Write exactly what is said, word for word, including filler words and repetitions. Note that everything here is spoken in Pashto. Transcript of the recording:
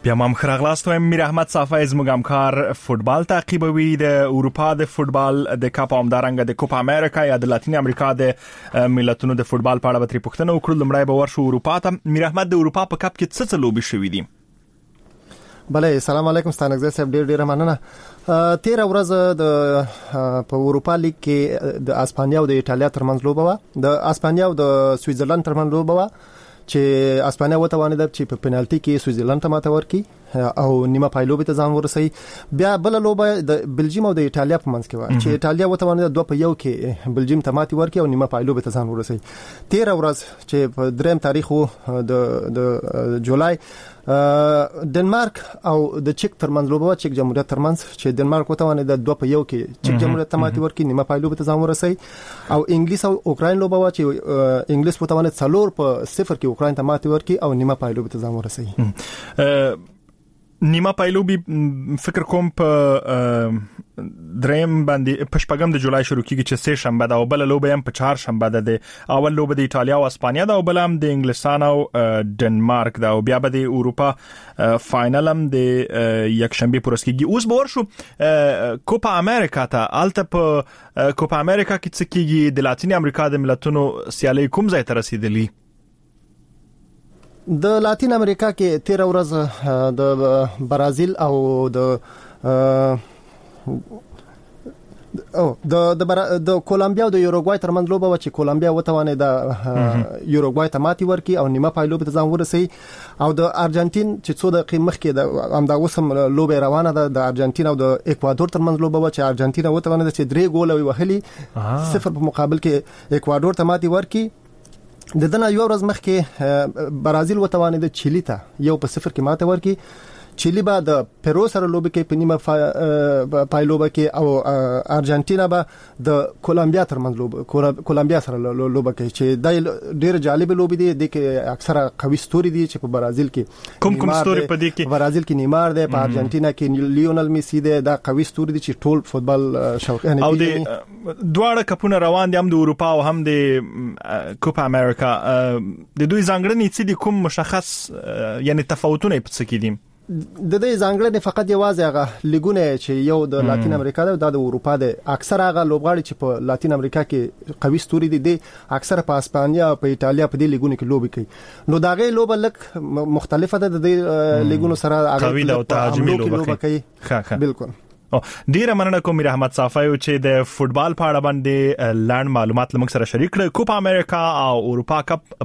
بیا مام خراغلاست وایم میر احمد صافی زموږ همکار فوتبال تعقیبوي د اروپا د فوتبال د کاپ همدارنګه د کوپا امریکا یا د لاتین امریکا د ملتونو د فوتبال په اړه به ترې پوښتنه وکړو. لومړی به ورشو اروپا ته. میر احمد، د اروپا په کاپ کې څه څه لوبې شوې دي؟ بله، سلام علیکم ستانګزی صاحب، ډیر ډیر مننه. تیر ورځ د په اروپا لیګ کې د اسپانیا او د ایټالیا ترمنځ لوبه و. د اسپانیا او د سویټزرلند ترمنځ لوبه و چې اسپانیا وتوانید چې په پنالټي کې سویټزرلند ته ماته ورکړي او نیمه پایلوبې ته ځان ورسوي. بیا بل لوبه د بلجیم او د ایټالیا په منځ کې و چې ایټالیا وتوانید دوه په یو کې بلجیم ته ماته ورکړي او نیمه پایلوبې ته ځان ورسوي. تیر ورځ چې په دریم تاریخ وو د د جولای ډنمارک او د چک ترمنځ لوبه، چک جمهوریت ترمنځ، چې ډنمارک وتوانید دوه په یو کې چک جمهوریت ته ماته ورکړي، نیمه پایلوبې ته ځان ورسوي. او انګلیس او اوکراین لوبه و چې انګلیس وتوانید څلور په صفر کې اوکراین ته ماته ورکړي او نیمه پایلوبې ته ځان ورسوي. نیمه پایلوبي فکر کوم په دریم باندې په شپږم د جولای شروع کیږي چې سه شنبه ده او بل لوبه هم په چهار شنبه ده. د اول لوبه د ایټالیا او اسپانیا ده او بل هم د انګلستان او ډنمارک ده او بیا به د اروپا فائنل هم د یک شنبه پورس کیږي. اوس به ورشو کوپا امریکا ته. الته په کوپا امریکا کې څه کیږي؟ د لاتین امریکا د ملتونو سیالي کوم ځای ته رسیدلی؟ د لاتین امریکا کې تیر ورځ د برازیل او د او د د د کولمبیا او د یوروګوای ترمنځ لوبه و چې کولمبیا وتوانید د یوروګوای ته ماتي ورکړي او نیمه پایلوبې ته ځان ورسوي. او د ارجنټین چې څو دقیقې مخکې د همدا وسم لوبه روانه ده، د ارجنټین او د اکوادور ترمنځ لوبه و چې ارجنټینا وتوانید چې درې ګول وهلي، صفر په مقابل کې اکوادور ته ماتي ورکړي. د دنه یو ورځ مخکې برازیل وتوانید چيلي ته یو په صفر کې ماته ورکړي. چيلي به د پیرو سره لوبه کې په نیمه پایلوبه کې او ارجنټینا به د کولمبیا ترمنځ لوبه کولمبیا سره لوبه کوي چې د ډېر جالب لوبه دي. د کې اکثره قوي ستوري دي چې په برازیل کې کوم کوم ستوري په دې کې؟ برازیل کې نیمار دی، په ارجنټینا کې لیونل میسی دی. دا قوي ستوري دي چې ټول فوتبال شوقیان دي. او د دواړه کپونه روان دي، هم د اروپا او هم د کوپا امریکا. د دوی ځانګړنې څه دي؟ کوم مشخص یعنی تفاوتونه په څه کې دي؟ د دې ځانګړنې فقط یوازې هغه لیګونه چې یو د لاتین امریکا ده، د اروپا ده. اکثر هغه لوبغاړي چې په لاتین امریکا کې قوي ستوري دي، د اکثر په اسپانیا او په ایټالیا په دې لیګونو کې لوبي کوي. نو دا غي لوبه لک مختلفه ده د لیګونو سره هغه قوي او تهاجمي لوبه کوي. بالکل. ډیره مننه کوم میر احمد صافی چې د فوتبال په اړه باندې لاند معلومات لمک سره شریک کړ. کوپا امریکا او اروپا کپ